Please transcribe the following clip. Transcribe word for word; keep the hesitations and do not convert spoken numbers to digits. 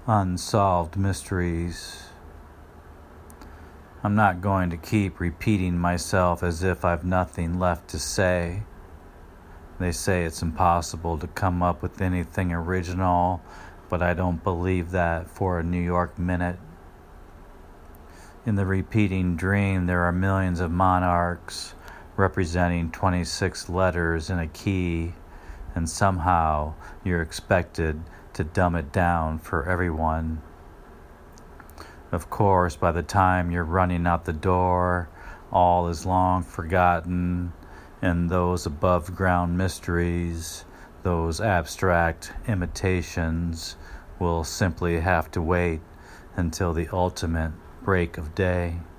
unsolved mysteries. I'm not going to keep repeating myself as if I've nothing left to say. They say it's impossible to come up with anything original, but I don't believe that for a New York minute. In the repeating dream, there are millions of monarchs representing twenty-six letters in a key, and somehow you're expected to dumb it down for everyone. Of course, by the time you're running out the door, all is long forgotten, and those above-ground mysteries, those abstract imitations, will simply have to wait until the ultimate break of day.